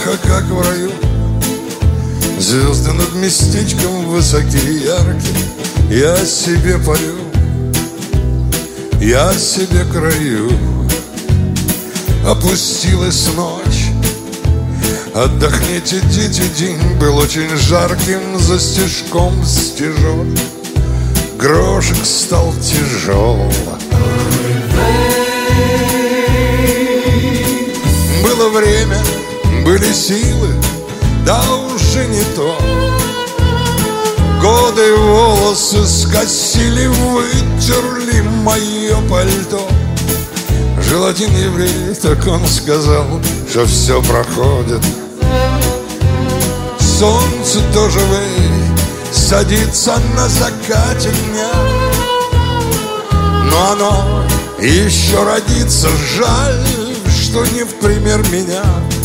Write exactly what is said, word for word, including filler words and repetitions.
тихо, как в раю. Звезды над местечком высокие и яркие. Я себе пою, я себе краю. Опустилась ночь, отдохните, дети, день был очень жарким. За стежком стежок, грошек стал тяжел. Было время, были силы, да уже не то. Годы волосы скосили, вытерли мое пальто. Жил один еврей, так он сказал, что все проходит. Солнце тоже вы садится на закате дня, но оно еще родится. Жаль, что не в пример меня.